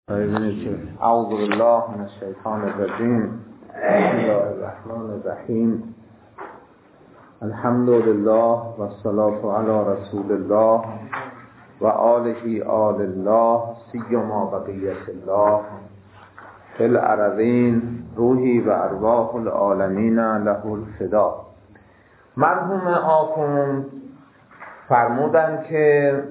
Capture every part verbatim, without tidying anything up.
اعوذ بالله من الشیطان الرجیم. بسم الله الرحمن الرحیم. الحمد لله و الصلاة علی رسول الله و آله آل الله سیما بقیت الله فی الارضین روحی و ارواح العالمین له الفدا. مرحوم آخوند فرمودند که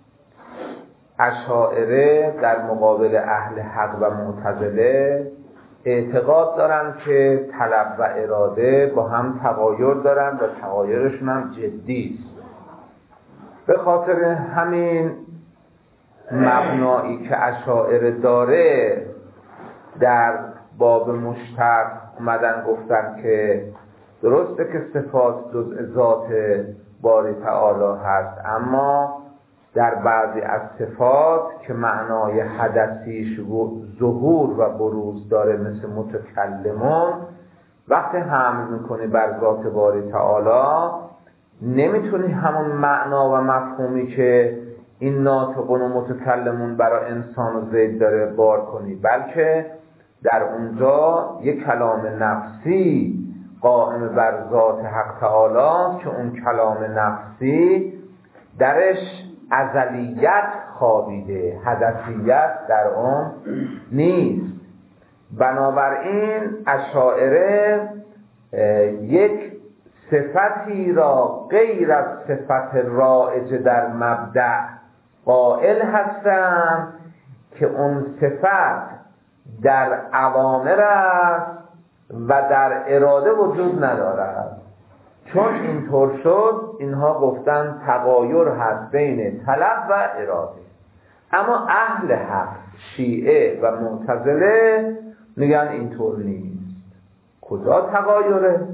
اشاعره در مقابل اهل حق و معتزله اعتقاد دارند که طلب و اراده با هم تغایر دارند و تغایرشون هم جدی است. به خاطر همین مبنایی که اشاعره داره در باب مشتق اومدن گفتن که درسته که صفات جزء ذات باری تعالی هست، اما در بعضی از صفات که معنای حدثیش ظهور و بروز داره مثل متکلمون، وقتی حمل میکنی بر ذات باری تعالی نمیتونی همون معنا و مفهومی که این ناطقون و متکلمون برای انسان و زید داره بار کنی، بلکه در اونجا یک کلام نفسی قائم بر ذات حق تعالی که اون کلام نفسی درش ازلیت خوابیده، حدثیت در اون نیست. بنابراین اشاعره یک صفتی را غیر از صفت رائج در مبدأ قائل هستند که اون صفت در اوامر است و در اراده وجود ندارد. چون اینطور شد اینها گفتن تغایر هست بین طلب و اراده. اما اهل حق شیعه و معتزله میگن اینطور نیست. کجا تغایره؟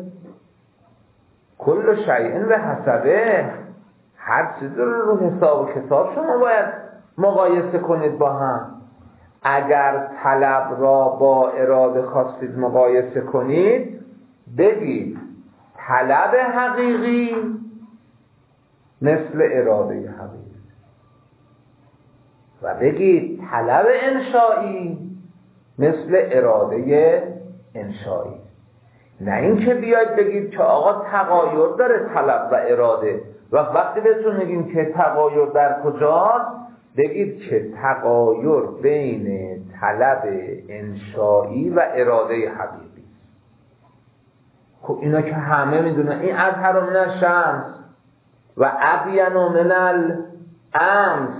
کل شیء به حسبه، هر چیز رو رو حساب و کتاب شما باید مقایسه کنید با هم. اگر طلب را با اراده خواستید مقایسه کنید، بگید طلب حقیقی مثل اراده حقیقی و بگید طلب انشایی مثل اراده انشایی. نه اینکه بیاید بگید که آقا تغایر داره طلب و اراده و وقتی بهتون میگیم که تغایر در کجاست، بگید که تغایر بین طلب انشایی و اراده حقیقی. خب اینا که همه میدونن این اظهر من الشمس و ابین من الامس.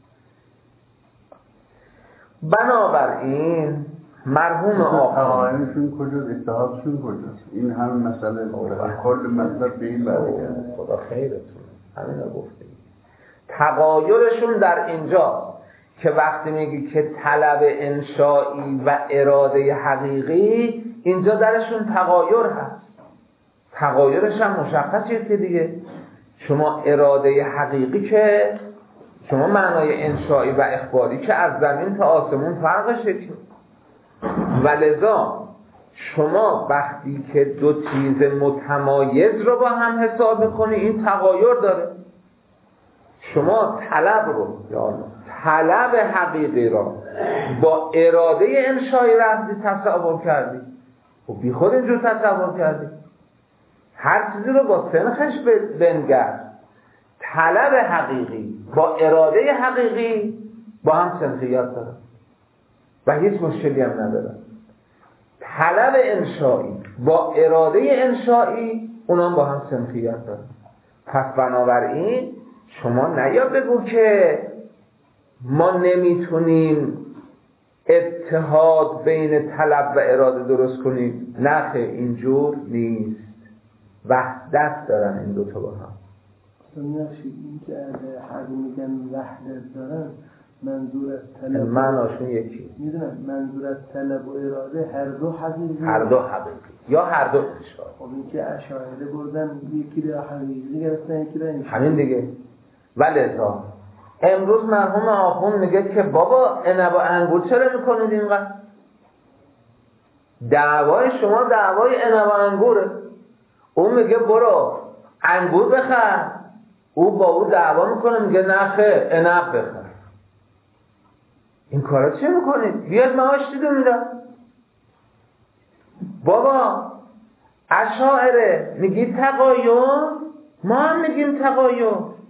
بنابراین مرحوم آقایانشون کجاست؟ اتحادشون کجاست؟ این هم مسئله کل مطلب به این برگرده. خدا خیرتون همین رو گفتیم. تغایرشون در اینجا که وقتی میگی که طلب انشایی و اراده حقیقی، اینجا درشون تغایر هست. تغایرش هم مشخصیه که دیگه شما اراده حقیقی که شما معنای انشایی و اخباری که از زمین تا آسمون فرقشه که ولذا شما وقتی که دو چیز متمایز رو با هم حساب میکنی این تغایر داره. شما طلب رو یا طلب حقیقی را با اراده انشایی رفتی تصور کردی و بی خود اینجور تصور کردی. هر چیزی رو با سنخش بنگر. طلب حقیقی با اراده حقیقی با هم سنخیت داره و هیچ مشکلی هم نداره. طلب انشایی با اراده انشایی اونام با هم سنخیت داره. پس بنابراین شما نیا بگو که ما نمیتونیم اتحاد بین طلب و اراده درست کنیم. نه خیر، اینجور نیست. وحدت دارن این دوتا با هم. نمی‌شید این که اهل میگن وحدت دارن، منظور از طلب معناشون یکی. میدونم منظور از طلب و اراده هر دو حقیقی، هر دو حقیقی یا هر دو انشایی. خب این که اشاعره بردن یکی را حقیقی گرفتن یکی را انشایی. همین دیگه. ولذا امروز مرحوم آخوند میگه که بابا عنب و انگور چرا میکنید اینقدر؟ دعوای شما دعوای عنب و انگوره. اون میگه برو انگور بخر، او با او دعوا میکنه میگه نه خیر عنب بخر. این کارا چه میکنید؟ بیاد معاش دیده میدم. بابا اشاعره میگید تقایر، ما هم میگیم تقایر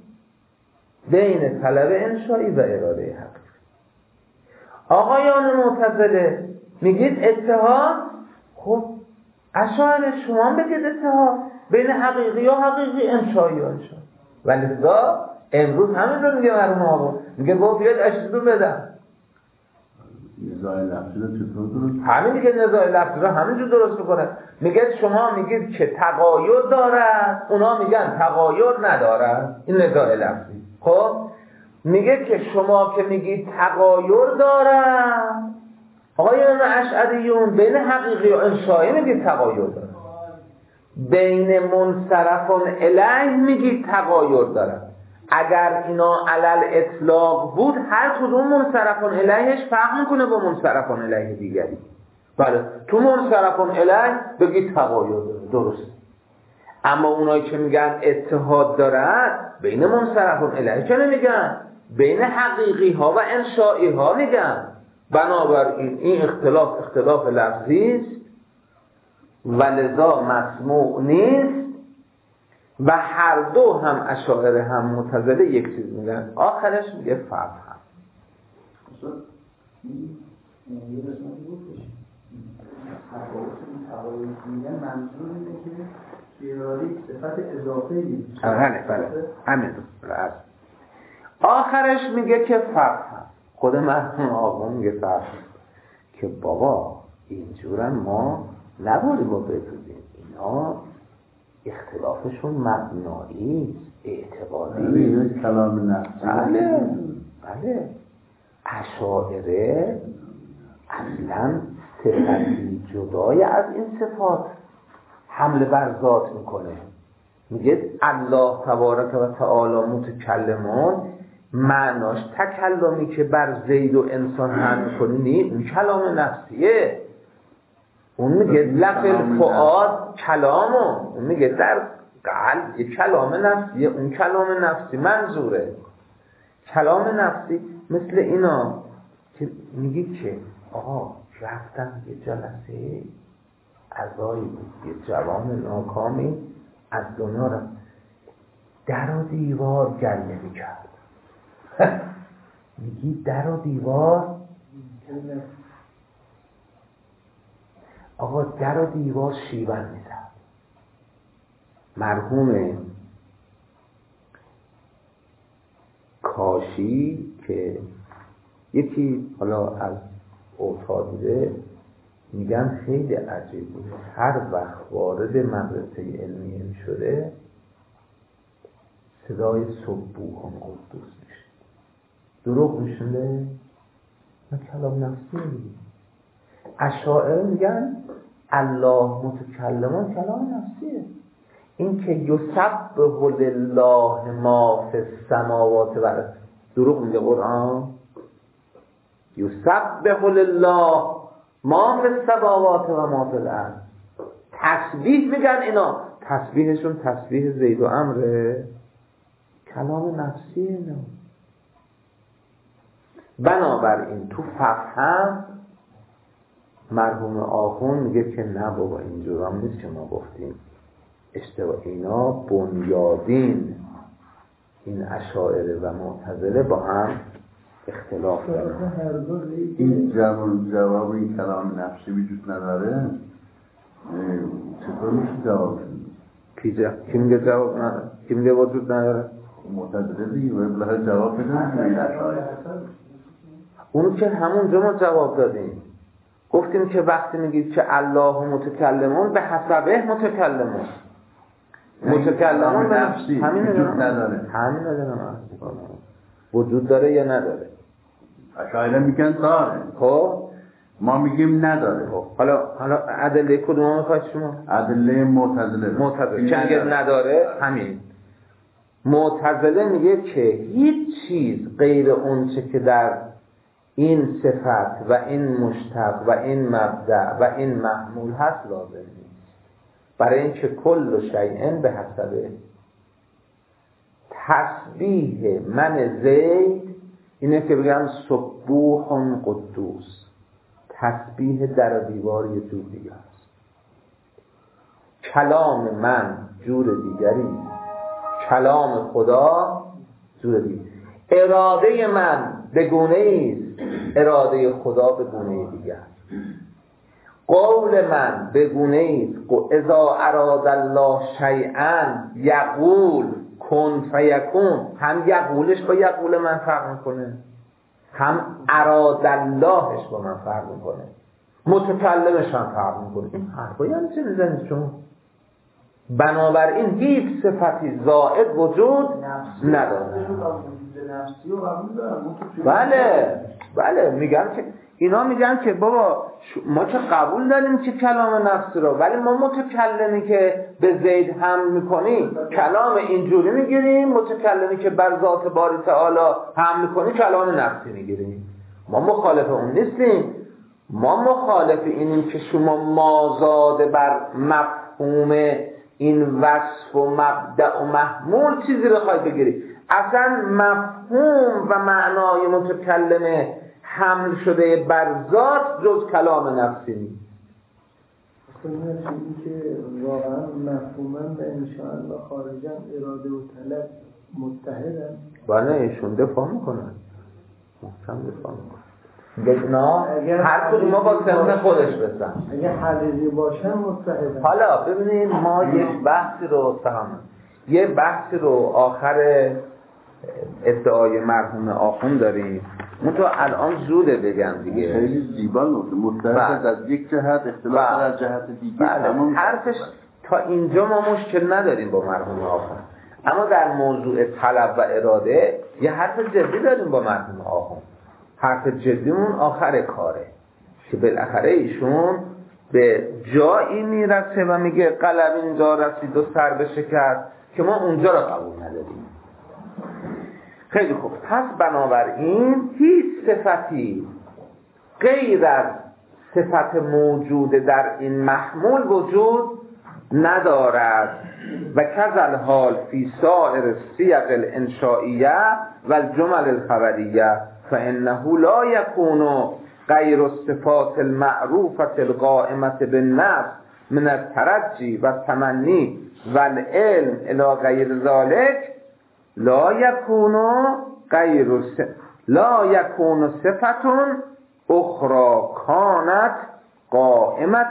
بین طلب انشایی و اراده حق. آقایان معتزله میگید اتحاد، خب اشاعره شما بگید اتحاد بین حقیقی و حقیقی، انشایی و انشایی. ولی لذا امروز همین رو میگه مرحوم آقا، میگه با بیاد اشتدو بدم. نزاع لفظی رو چطور درست؟ همین دیگه نزاع لفظی رو همینجور درست میکنه. میگه شما میگید که تغایر دارد، اونا میگن تغایر ندارد. این نزاع لفظی. خب میگه که شما که میگید تغایر دارد، آقایان اشعریون بین حقیقی و انشایی میگید تغایر دارد، بین منصرفان الیه میگید تغایر دارد. اگر اینا علل اطلاق بود هر کدوم منصرفان الیهش فرق میکنه با منصرفان الیه دیگری. بله تو منصرفان الیه بگید تغایر داره، درست. اما اونایی که میگن اتحاد دارد بین منصرفان الیه چه نمیگن؟ بین حقیقی ها و انشایی ها میگن. بنابراین این اختلاف اختلاف لفظی است و لذا مسموع نیست و هر دو هم اشاعره هم معتزله یک چیز میگن. آخرش میگه فرق هم. یه قسمتی گفتش تفاوت این تفاوت میگن منظور اینه که اراده صفت اضافه‌ای. بله بله همین راست. آخرش میگه که فرق هم. خود مرحوم آقا میگه فرق هم. که بابا اینجورن ما نباریم رو بسازیم، اینا اختلافشون مبنایی اعتقادی. این کلام نفسی. بله بله اشاعره اصلا صفتی جدای از این صفات حمله بر ذات میکنه. میگه الله تبارک و تعالی متکلمون، معناش تکلمی که بر زید و انسان حمل کنی، اون کلام نفسیه. اون میگه لفظ فؤاد کلامو، اون میگه در قلب یه کلام نفسیه، اون کلام نفسی منظوره. کلام نفسی مثل اینا که میگی که آقا رفتم یه جلسه عزایی بود، یه جوان ناکامی از دنیا رفت، در و دیوار گله میکرد. میگی در و دیوار، آقا در و دیوار شیون میزد. مرحوم کاشی که یکی حالا از اوتاد بوده، میگن خیلی عجیب بود، هر وقت وارد مدرسه علمیه میشده صدای سبوحان قدوس میشه. دروغ میشنده؟ نه کلام نفسیه میگه. اشاعره میگن الله متکلمان کلام نفسیه. این که یسبح لله ما فی السماوات و الارض، دروغ میگه قرآن. یسبح لله ما فی السماوات و ما فی الارض، تسبیح میگن اینا. تسبیحشون تسبیح زید و عمره، کلام نفسیه اینا. بنابراین تو فهم مرحوم آخون میگه که نه بابا اینجور هم نیست که ما گفتیم اشتباه. اینا بنیادین این اشاعره و معتزله با هم اختلاف دارن. این جواب جواب این کلام نفسی وجود نداره، چطور میشه جواب کی جا... کی میگه جواب نداره؟ کی میگه وجود نداره؟ معتزله دیگه باید جواب بدن. اونو که همونجا ما جواب دادیم، گفتیم که وقتی میگید که الله متکلمون به حسبه متکلمون، متکلمون به نفسی همین وجود نداره. همین نداره. وجود داره یا نداره؟ اشاعره میگن داره، خب ما میگیم نداره. خب حالا حالا ادله کدوم میخواید شما؟ ادله معتزله. معتزله که میگه نداره. همین معتزله میگه که هیچ چیز غیر اون چه که در این صفت و این مشتق و این مبدأ و این محمول هست لازم نیست، برای اینکه کل شیء به حسبه. تسبیح من زید اینه که بگم سبوح قدوس، تسبیح در و دیوار یه جور دیگه است. کلام من جور دیگری، کلام خدا جور دیگری. اراده من به گونه ایست، اراده خدا به گونه دیگر. قول من به گونه ایست، اذا اراد الله شیئا یقول کن فیکون. هم یقولش با یقول من فرق میکنه، هم اراد اللهش با من فرق میکنه، متکلمش هم فرق میکنه. این حرفایی هم چه میزنید شما؟ بنابراین هیچ صفتی زائد وجود نداره. بله بله میگم که اینا میگن که بابا ما که قبول داریم که کلام نفسی رو، ولی ما متکلمی که به زید هم میکنیم کلام اینجوری میگیریم، متکلمی که بر ذات باری تعالی هم میکنیم کلام نفسی میگیریم. ما مخالف اون نیستیم، ما مخالف اینیم که شما مازاده بر مفهوم این وصف و مبدأ و محمول چیزی بخواید بگیرید. اصلا مفهوم و معنای متکلمه حمل شده بر ذات جز کلام نفسی نیست. اصلا این که واقعا مفهوما و انشاءالله خارجا اراده و طلب متحدن. بله ایشون دفاع میکنن، محکم دفاع میکنن. نه هر کدوم ما با سمت خودش بسن اگه حقیقی باشن متحدن. حالا ببینید ما یک بحثی رو سهم یه بحثی رو آخر ادعای مرحوم آخوند داریم. من تو الان زوده بگم دیگه. خیلی زیبا نوشته، متحد از یک جهت، اختلاف از جهت دیگه. بله. حرفش تا اینجا ما مشکل نداریم با مرحوم آخوند، اما در موضوع طلب و اراده یه حرف جدی داریم با مرحوم آخوند. حرف جدیمون آخر کاره که بالاخره ایشون به جایی میرسه و میگه قلم اینجا رسید و سر بشکست که ما اونجا رو قبول نداریم. خیلی خوب، پس بنابراین هیچ صفتی غیر از صفت موجود در این محمول وجود ندارد و کذل حال فی سائر صیغ الانشائیه و الجمل الخبریه فانه لا یکون غیر الصفات المعروفه القائمه بالنفس من الترجی و التمنی و العلم الی غیر ذلك لا یکون غیر لا یکون صفت اخرى کانت قائمه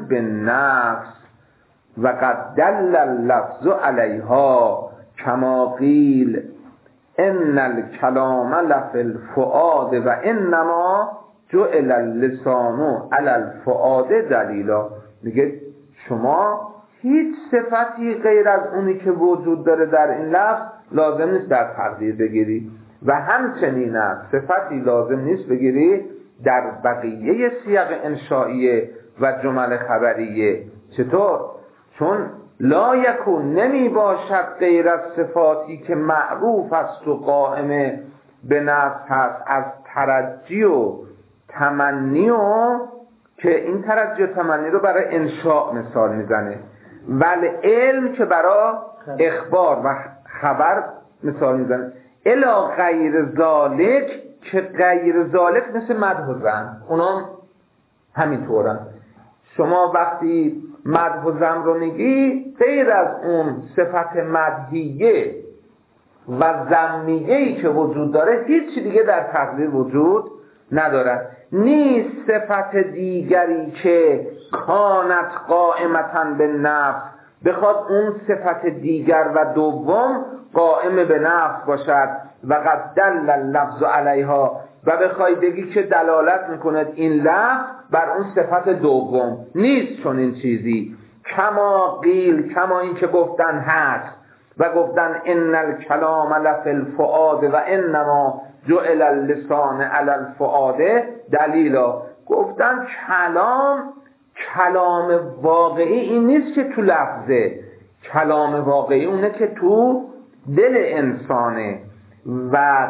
بالنفس و قد دل اللفظ علیها کما قیل ان الکلام لفی الفؤاد و انما جعل اللسان علی الفؤاد دلیلا. میگه شما هیچ صفتی غیر از اونی که وجود داره در این لفظ لازم نیست در تقدیر بگیری و همچنین صفتی لازم نیست بگیری در بقیه صیغ انشائیه و جمل خبریه. چطور؟ چون لا یکون نمی باشد غیر از صفاتی که معروف است و قائمه به نفس هست از ترجی و تمنی، و که این ترجی و تمنی رو برای انشاء مثال میزنه، ولی علم که برای اخبار و خبر مثال میزنه، الا غیر ذالک که غیر ذالک مثل مدح و ذم، اونا همینطورن. شما وقتی مدح و ذم رو میگی غیر از اون صفت مدحیه و ذمیه‌ای که وجود داره هیچ دیگه در تقدیر وجود نداره. نیست صفت دیگری که کانت قائمتاً به نفس بخواد اون صفت دیگر و دوم قائم به نفس باشد و قد دل اللفظ علیها و بخوای بگی که دلالت میکند این لفظ بر اون صفت دوم. نیست چون این چیزی. کما قیل، کما این که گفتن هست و گفتن ان الکلام لفی الفؤاد و انما جعل اللسان علی الفؤاد دلیلا. گفتن کلام کلام واقعی این نیست که تو لفظه، کلام واقعی اونه که تو دل انسانه و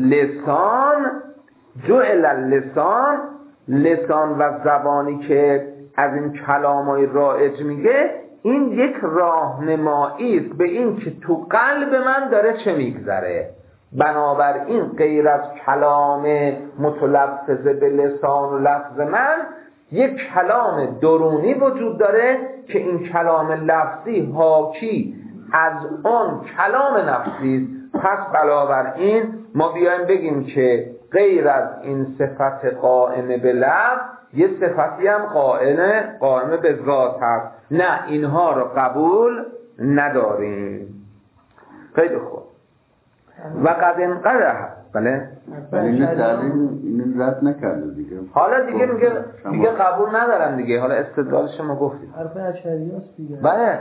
لسان جعل اللسان، لسان و زبانی که از این کلامای رایج میگه این یک راهنمایی است به این که تو قلب من داره چه میگذره. بنابراین غیر از کلام متلفظ به لسان و لفظ من یک کلام درونی وجود داره که این کلام لفظی حاکی از آن کلام نفسی است. پس بنابراین ما بیایم بگیم که غیر از این صفت قائمه به لفظ یه صفتی هم قائمه قائمه به ذات هست، نه اینها رو قبول نداریم. خیلی خوب. و قد انقدر بله این تعلیم اینو رد نکرده دیگه. حالا دیگه میگه دیگه قبول ندارن دیگه. حالا استدلالش ما گفتیم حرف اشعری است دیگه. بله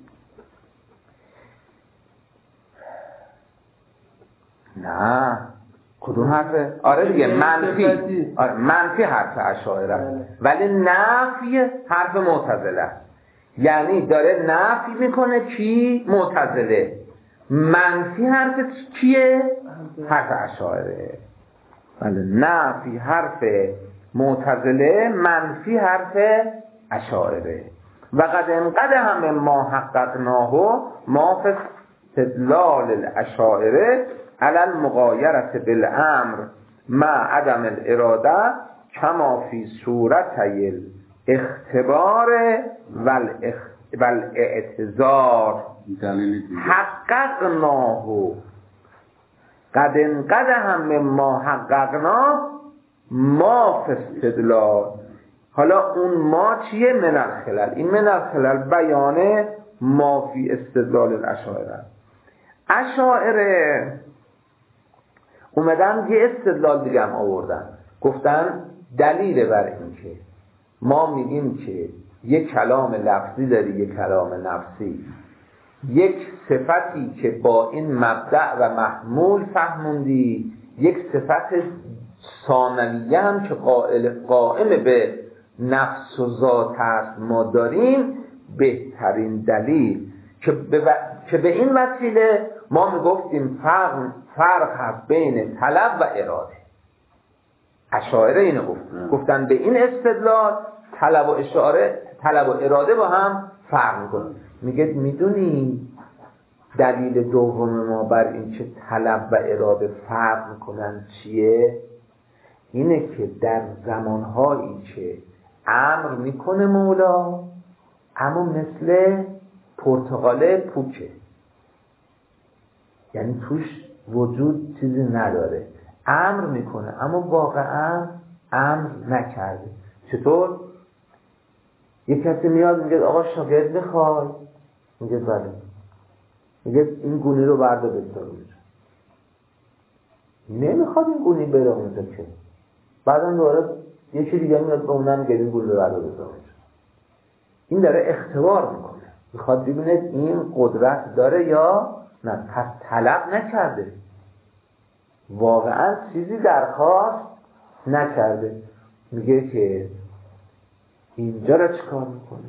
نه کدوم حرفه؟ آره دیگه منفی. آره منفی حرف اشاعره است، ولی نفی حرف معتزله است. یعنی داره نفی میکنه کی؟ معتزله. منفی حرف کیه؟ حرف اشاعره. بله نفی حرف معتزله، منفی حرف اشاعره. و قد انقد هم ما حققناه ما فی استدلال الاشاعره علی المغایرة بالامر مع عدم الاراده کما فی صورتی الاختبار والاعتذار حققناه. قد انقد هم ما حققناه ما فی استدلال. حالا اون ما چیه؟ من الخلل. این من الخلل بیان ما فی استدلال الاشاعره. اشاعره اومدن یه استدلال دیگه هم آوردن، گفتن دلیل بر این که ما میگیم که یک کلام لفظی داری یک کلام نفسی، یک صفتی که با این مبدأ و محمول فهموندی، یک صفت ثانویه هم که قائم به نفس و ذات است ما داریم. بهترین دلیل که به, و... که به این وسیله ما میگفتیم فرق فرق هست بین طلب و اراده. اشاعره اینو گفتن گفتن به این استدلال طلب و اشاره طلب و اراده با هم فرق میکنن. میگه میدونی دلیل دوم ما بر این که طلب و اراده فرق میکنن چیه؟ اینه که در زمانهایی که امر میکنه مولا، اما مثل پرتقاله پوکه، یعنی توش وجود چیزی نداره. امر میکنه اما واقعا امر نکرده. چطور؟ یک کسی میاد میگه آقا شاگرد میخوای؟ میگه بله. میگه این گونی رو بردا بذار اونجا. نمیخواد این گونی بره اونجا که. بعدم دوباره یکی دیگه میاد به اونم میگه این گونی رو بردا بذار اونجا. این داره اختبار میکنه، میخواد ببینه این قدرت داره یا نه. پس طلب نکرده، واقعا چیزی درخواست نکرده. میگه که اینجا را چیکار میکنه؟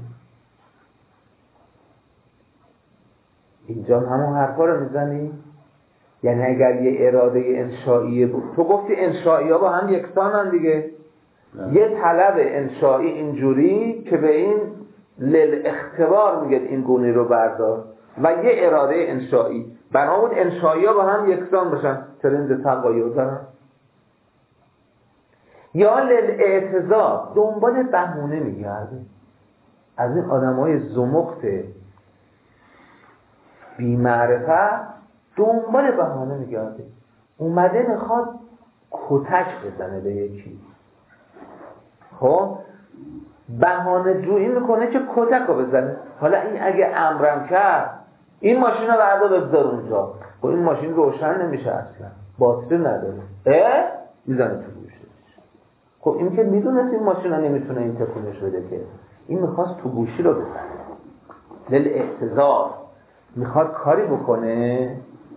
اینجا همون حرفا رو میزنی؟ یعنی اگر یه اراده انشائیه بود، تو گفتی انشائی ها با هم یکسانن دیگه. نه. یه طلب انشائی اینجوری که به این لل اختبار میگه این گونی رو بردار، و یه اراده انشائی بنابود انشائی ها با هم یکسان باشن. چرا این دو تغایر دارن؟ یا لل اعتذار دنبال بهونه میگرده. از این آدم های زمخت بی معرفت دنبال بهانه میگرده. اومده میخواد کتک بزنه به یکی، خب بهانه جویی میکنه که کتک رو بزنه. حالا این اگه امرم کرد این ماشین رو بردا بذار اونجا، خب این ماشین روشن نمیشه اصلا، باتری نداره، اه میزنه تو گوشش. خب این که میدونست این ماشین رو نمیتونه این تکونش بده، که این میخواست تو گوشی رو بزنه. لل اعتذار میخواد کاری بکنه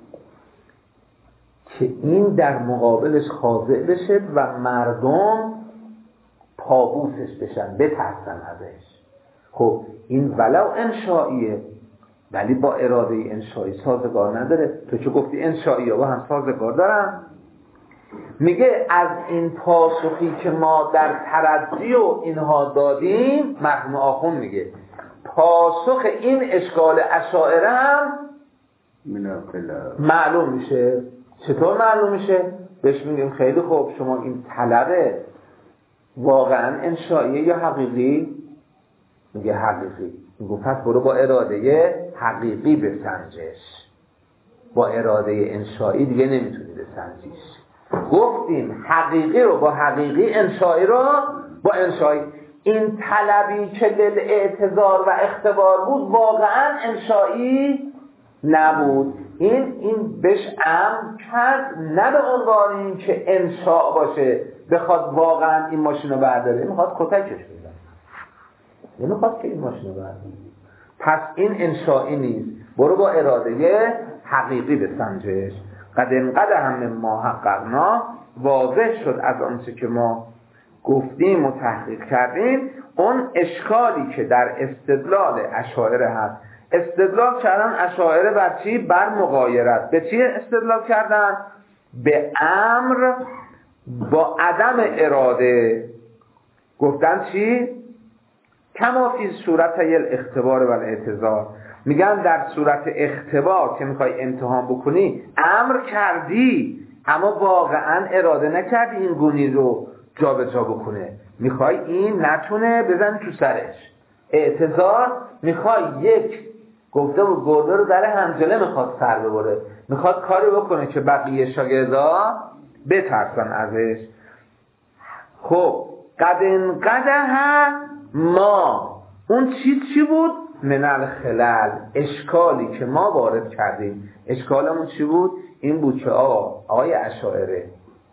که این در مقابلش خاضع بشه و مردم پابوسش بشن، بترسن ازش. خب این ولو انشائیه ولی با اراده انشائی سازگار نداره. تو چه گفتی انشائی ها با هم سازگار دارن؟ میگه از این پاسخی که ما در تردی و اینها دادیم، مرحوم آخوند میگه پاسخ این اشکال اشاعره هم معلوم میشه. چطور معلوم میشه؟ بهش میگیم خیلی خوب، شما این طلب واقعا انشائیه یا حقیقی؟ میگه حقیقی. میگه پس برو با اراده حقیقی بسنجش، با اراده انشایی دیگه نمیتونی بسنجیش. گفتیم حقیقی رو با حقیقی، انشایی رو با انشایی. این طلبی که للاعتذار و اختبار بود واقعا انشایی نبود. این این بهش امر کرد، نه به عنوان این که انشاء باشه بخواد واقعا این ماشین رو برداره، میخواد کتکش بزنه، نمیخواد که این ماشین رو برداره. پس این انشایی نیست، برو با اراده حقیقی بسنجش. قد انقدر هم ما حققنا، واضح شد از آنچه که ما گفتیم و تحقیق کردیم اون اشکالی که در استدلال اشاعره هست. استدلال کردن اشاعره بر چی؟ بر مغایرت. به چی استدلال کردن؟ به امر با عدم اراده. گفتن چی؟ کما فی صورت الاختبار و الاعتذار. میگن در صورت اختبار که میخوای امتحان بکنی امر کردی اما واقعا اراده نکردی این گونی رو جا به جا بکنه، میخوای این نتونه بزن تو سرش. اعتذار میخوای یک گفته و گرده رو در حنجله میخواد سر ببره، میخواد کاری بکنه که بقیه شاگردا بترسن ازش. خب قد انقدح ما، اون چی چی بود؟ من الخلل، اشکالی که ما وارد کردیم. اشکالمون چی بود؟ این بود که آقا آقای اشاعره،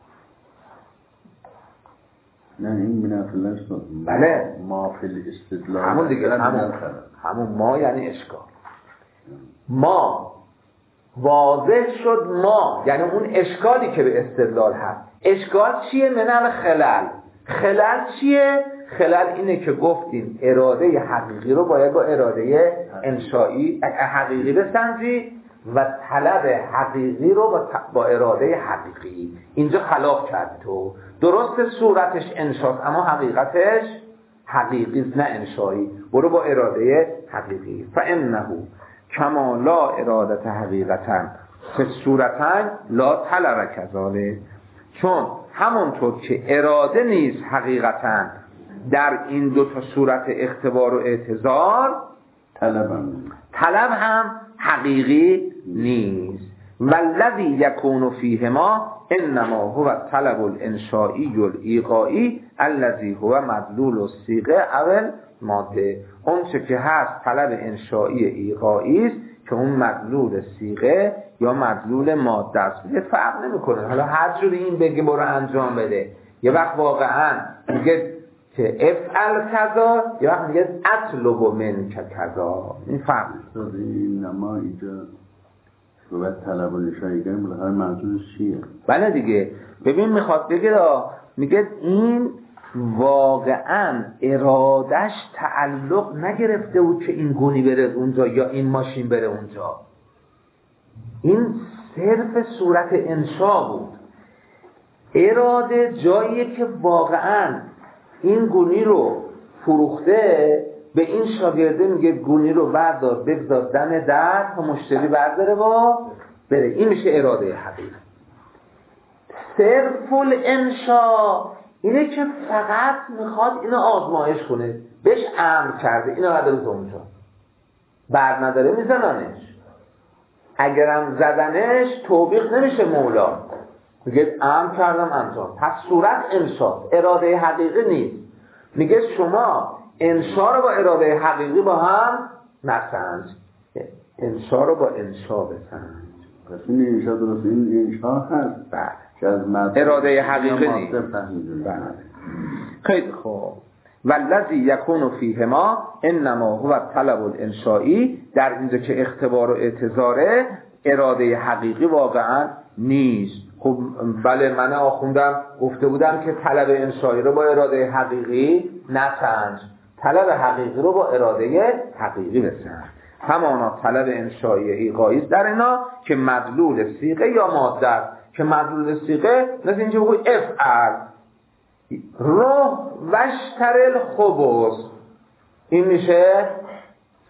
نه این من الخلل شد. بله ما فی الاستدلال، همون دیگه، همون همون ما یعنی اشکال. ما واضح شد، ما یعنی اون اشکالی که به استدلال هست. اشکال چیه؟ من الخلل. خلل چیه؟ خلل اینه که گفتیم اراده حقیقی رو باید با اراده انشایی حقیقی بسنجی و طلب حقیقی رو با, با اراده حقیقی. اینجا خلاف کرد تو. درست صورتش انشاست اما حقیقتش حقیقی نه انشایی. برو با اراده حقیقی. فانه کما لا ارادت حقیقتا فی صورتن لا طلب کذالک. چون همونطور که اراده نیست حقیقتا در این دو تا صورت اختبار و اعتذار، طلب هم طلب هم حقیقی نیست. والذی یکون فیهما انما هو الطلب الانشائی الایقائی الذی هو مدلول الصیغه او الماده. اون چه که هست طلب انشائی ایقائی است که اون مدلول صیغه یا مدلول ماده است. یه فرق نمیکنه، حالا هر جوری این بگه برو انجام بده. یه وقت واقعا میگه که افعل کذا، یه وقت میگه اطلب من کذا. این فرق است. این نما اینجا صورت طلب انشائی کنیم بالاخره منظورش چیه؟ بله دیگه. ببین میخواد بگه دا، میگه این واقعا ارادش تعلق نگرفته بود که این گونی بره اونجا یا این ماشین بره اونجا. این صرف صورت انشا بود. اراده جاییه که واقعا این گونی رو فروخته به این شاگرده میگه گونی رو بردار بگذار دم در تا مشتری برداره با بره. این میشه اراده حقیقی. صرف الانشا اینه که فقط میخواد اینو آزمایش کنه، بهش امر کرده اینو بردار اونجا، بر نداره میزننش. اگرم زدنش توبیخ نمیشه مولا، میگه امر کردم انجام. پس صورت انشا، اراده حقیقی نیست. میگه شما انشا رو با اراده حقیقی با هم نسنج، انشا رو با انشا بسنج. پس این انشا درست، این انشا هست بله که از اراده حقیقی نیست. بله خیلی خوب. والذی یکون فیهما انما هو الطلب الانشائی. در اینجا که اختبار و اعتذاره اراده حقیقی واقعا نیست. خب بله من آخوندم گفته بودم که طلب انشائی رو با اراده حقیقی نسنج، طلب حقیقی رو با اراده حقیقی بسنج. همانا طلب انشائی ایقائی در اینا که مدلول صیغه یا ماده است. که مدلول صیغه مثل اینجا بگوی افعل روح وشتر الخبز، این میشه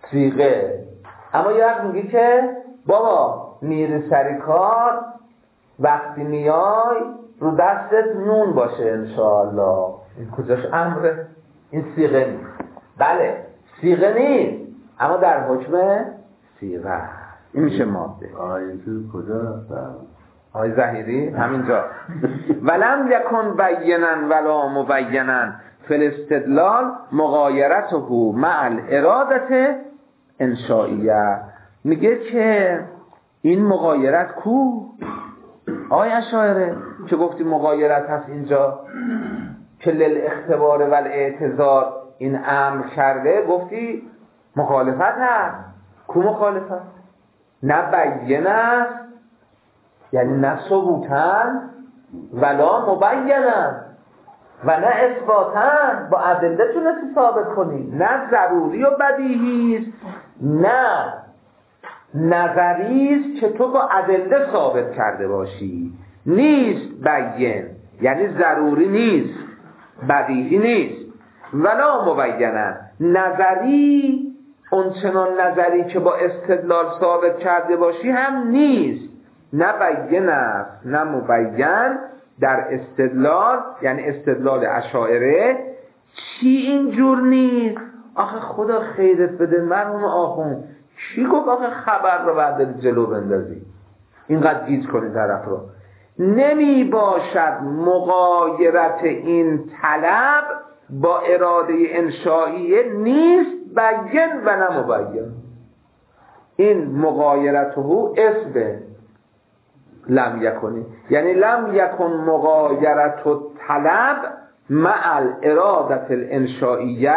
صیغه. اما یه وقت میگی که بابا میره سر کار وقتی میای رو دستت نون باشه انشاءالله. این کجاش امره؟ این صیغه نیست. بله صیغه نیست اما در حکم صیغه این میشه ماده. آیه کجا رفتم؟ آقای ظهیری همینجا. ولم یکن بینا ولا مبینا فی الاستدلال مغایرته مع الاراده انشائیه. میگه که این مغایرت کو؟ آقای اشاعره که گفتی مغایرت هست اینجا که للاختبار و الاعتذار این امر کرده، گفتی مخالفت هست. کو مخالفت؟ نه بینا یعنی نه ثبوتن ولا مبینن و نه اثباتن با ادله تونستی ثابت کنی. نه ضروری و بدیهی است نه نظری است که تو با ادله ثابت کرده باشی. نیست بیان یعنی ضروری نیست بدیهی نیست. ولا مبینن نظری اون چنان نظری که با استدلال ثابت کرده باشی هم نیست. نه بیان است نه مبین در استدلال، یعنی استدلال اشاعره. چی اینجور نیست؟ آخه خدا خیرت بده مرحوم آخوند، چی گفت آخه خبر رو بعد جلو بندازی اینقدر گیج کنی طرف رو؟ نمی باشد مغایرت این طلب با اراده انشائیه نیست بیان و نه مبین. این مغایرته اسم لم یکنی، یعنی لم یکن مغایرت طلب مع الاراده الانشائیه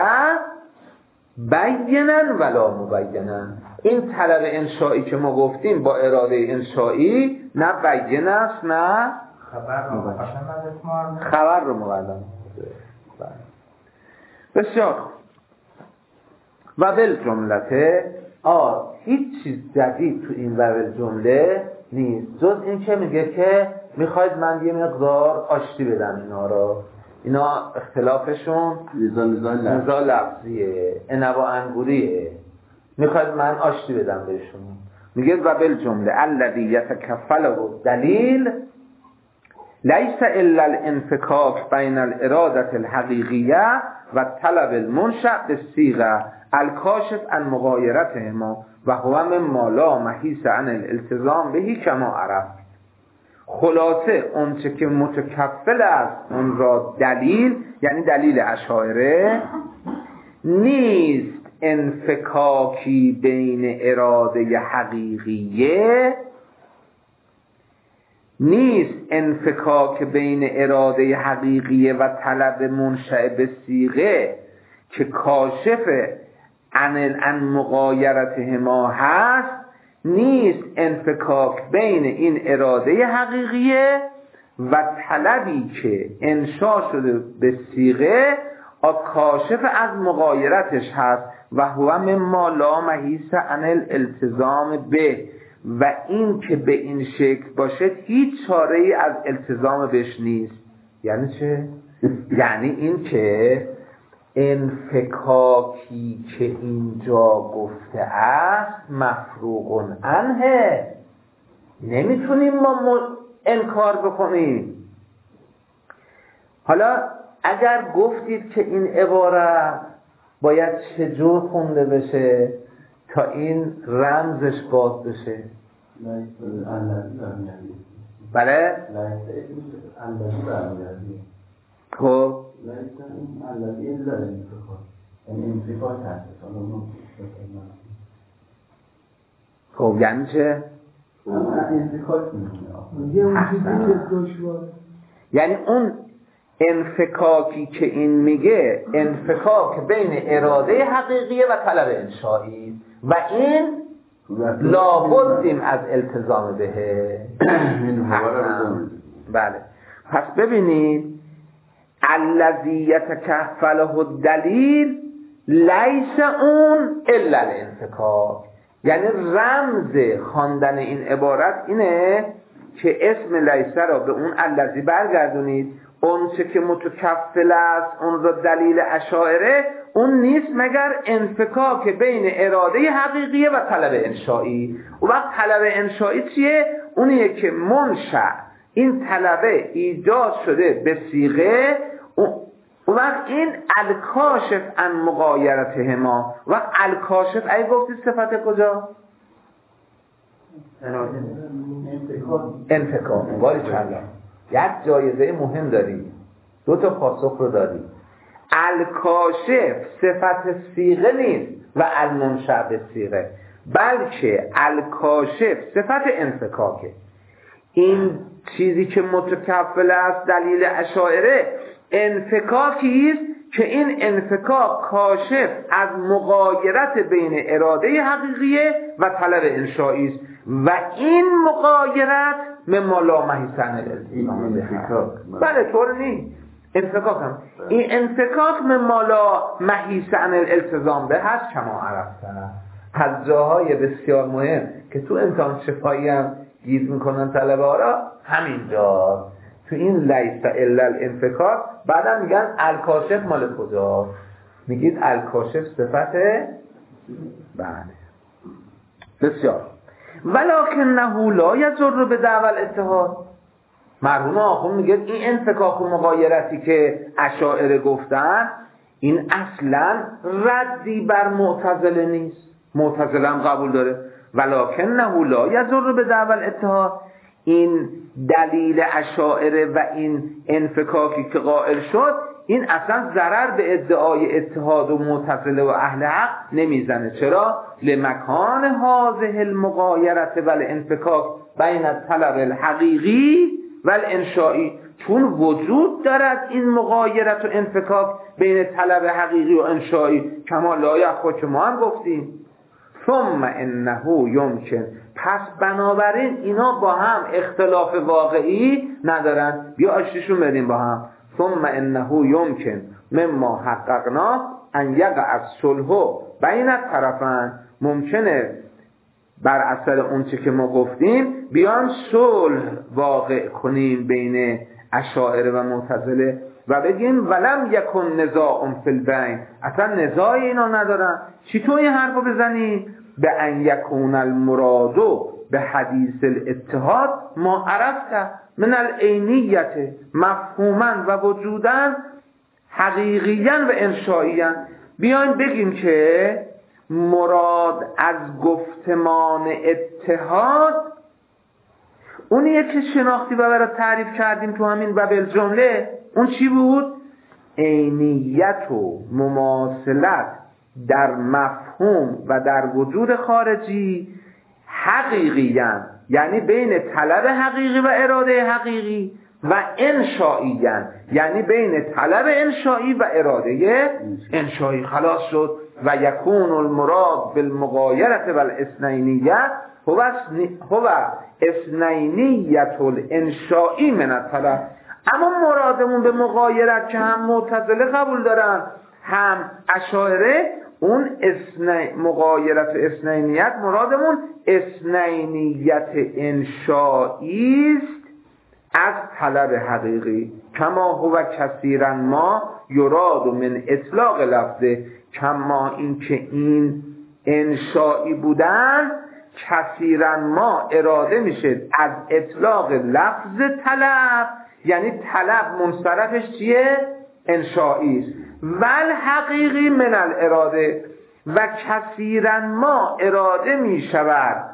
بینا ولا مبینا. این طلب انشائی که ما گفتیم با اراده انشائی نه بیان است نه خبر رو مقدم خبر رو مقدم. بسیار و بل جملته آ هیچ چیز جدید تو این و بل جمله نیست جز این که میگه که میخواید من یه مقدار آشتی بدم اینا رو. اینا اختلافشون نزا لفظیه انبا انگوریه. میخواید من آشتی بدم بهشون. میگه و بل جمله الذی یتکفله دلیل لیس الا الانفکاک بین الاراده الحقیقیه و طلب المنشأ بالصیغه الکاشف عن مغایرتهما و هو مما لا محیص عن الالتزام بهی کما عرفت. خلاصه اونچه که متکفل است اون را دلیل، یعنی دلیل اشاعره، نیست انفکاکی بین اراده حقیقیه نیست انفکاک بین اراده حقیقیه و طلب منشأ به صیغه که کاشف عن عن مغایرتهما هست. نیست انفکاک بین این اراده حقیقیه و طلبی که انشا شده به صیغه کاشف از مغایرتش هست و هو مما لا محیص عن الالتزام به، و این که به این شکل باشه هیچ چاره ای از التزام بهش نیست. یعنی چه؟ یعنی این که انفکاکی که اینجا گفته است مفروغ عنه، نمیتونیم ما انکار بکنیم. حالا اگر گفتید که این عبارت باید چجور خونده بشه تا این رمزش باز بشه؟ بله؟ خب خب یعنی چه؟ یعنی اون انفکاکی که این میگه انفکاک بین اراده حقیقیه و طلب انشایی و این لابدیم از التزام بهه. بله پس ببینید الذی یتکفله الدلیل لیس اون الا الانفکاک، یعنی رمز خواندن این عبارت اینه که اسم لیس را به اون الذی برگردونید. اون چه که متکفل است اون را دلیل اشاعره اون نیست مگر انفکاک بین اراده حقیقیه و طلب انشایی. و وقت طلب انشایی چیه؟ اونیه که منشأ این طلبه ایجاد شده به صیغه و وقت این الکاشف عن مغایرتهما و الکاشف ای گفتی صفت کجا؟ انفکاک. باری چلا یک جایزه مهم داری، دو تا پاسخ رو داری. الکاشف صفت صیغه نیست و المنشأ به صیغه، بلکه الکاشف صفت انفکاکه. این چیزی که متکفل است دلیل اشاعره انفکاکی است که این انفکاک کاشف از مغایرت بین اراده حقیقیه و طلب انشایی است و این مغایرت مما لا محیصن الالتزام به. بله طور نیست انفکاک هم این انفکاک مما لا محیصن الالتزام به هست کما عرفتن. از جاهای بسیار مهم که تو امتحان شفایی هم گیز میکنن طلبه ها را همینجا تو این لیس الا الانفکاک بعدا میگن الکاشف مال کجا؟ میگید الکاشف صفته؟ بله بسیار. ولکنه لا یضر به دعوی الاتحاد. مرحوم آخوند میگه این انفکاک و مغایرتی که اشاعره گفتن این اصلا ردی بر معتزله نیست، معتزله هم قبول داره. ولکنه لا یضر به دعوی الاتحاد، این دلیل اشاعره و این انفکاکی که قائل شد این اصلا ضرر به ادعای اتحاد و معتزله و اهل حق نمیزنه. چرا؟ لمکان هذه المغایرت و الانفکاک بین الطلب الحقیقی و الانشایی، چون وجود دارد این مغایرت و انفکاک بین طلب حقیقی و انشایی کما لا یخفی که ما هم گفتیم. ثم انه یمکن، پس بنابراین اینا با هم اختلاف واقعی ندارن. بیا آشتیشون بدیم با هم. ثم انه یمکن مما حققنا ان یقع الصلح بین الطرفین، ممکنه بر اثر اون چه که ما گفتیم بیان صلح واقع کنیم بین اشاعره و معتزله و بگیم ولم یکن نزاع فی البین، اصلا نزاعی اینا ندارن. چطور این حرفو بزنی؟ به ان یکون المراد به حدیث الاتحاد ما عرفت من العینیت مفهوما و وجودا حقیقیا و انشائیا. بیاین بگیم که مراد از گفتمان اتحاد اونیه که شناختی و برای تعریف کردیم تو همین و بالجمله اون چی بود؟ عینیت و مماثلت در مفهوم و در وجود خارجی حقیقیاً، یعنی بین طلب حقیقی و اراده حقیقی، و انشائیاً یعنی بین طلب انشایی و اراده انشایی. خلاص شد. و یکون المراد بالمغایرت و الاثنینیه هو اثنینیت الانشایی من الطلب. اما مرادمون به مغایرت که هم معتزله قبول دارن هم اشاعره، اون اثنی مغایرت و اثنینیت مرادمون اثنینیت انشایی است از طلب حقیقی. کما هو کثیرا ما یراد من اطلاق لفظه، کما این که این انشایی بودن کثیرا ما اراده میشه از اطلاق لفظ طلب، یعنی طلب منصرفش چیه؟ انشایی است. ول حقیقی من الاراده، و کثیرا ما اراده می شود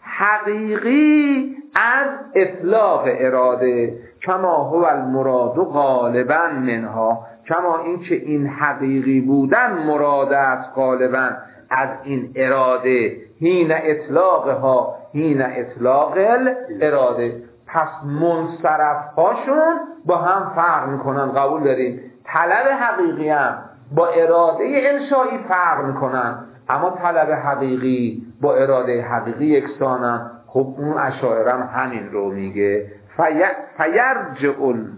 حقیقی از اطلاق اراده. کما هو المراد غالبا منها، کما این که این حقیقی بودن مراد است غالبا از این اراده، هین اطلاقها هین اطلاق اراده. پس منصرف هاشون با هم فرق میکنن، قبول داریم. طلب حقیقی هم با اراده انشایی فرق میکنن، اما طلب حقیقی با اراده حقیقی یکسانن. خب اون اشاعره هم همین رو میگه. فیرجع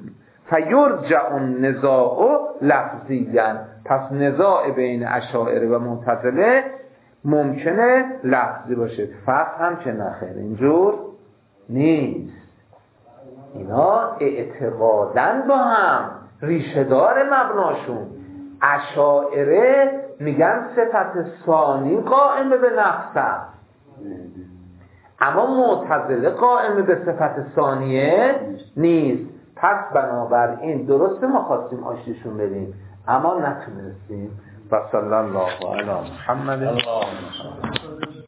فیرجع النزاع لفظیاً، پس نزاع بین اشاعره و معتزله ممکنه لفظی باشه، فقط هم که نخیر اینجور نیست. اینا اعتقادن با هم ریشه دار مبناشون. اشاعره میگن صفت ثانی قائم به نفس است، اما معتزله قائم به صفت ثانیه نیست. پس بنابراین درسته ما خواستیم آشتیشون بدیم اما نتونستیم. و صلی الله علی محمد.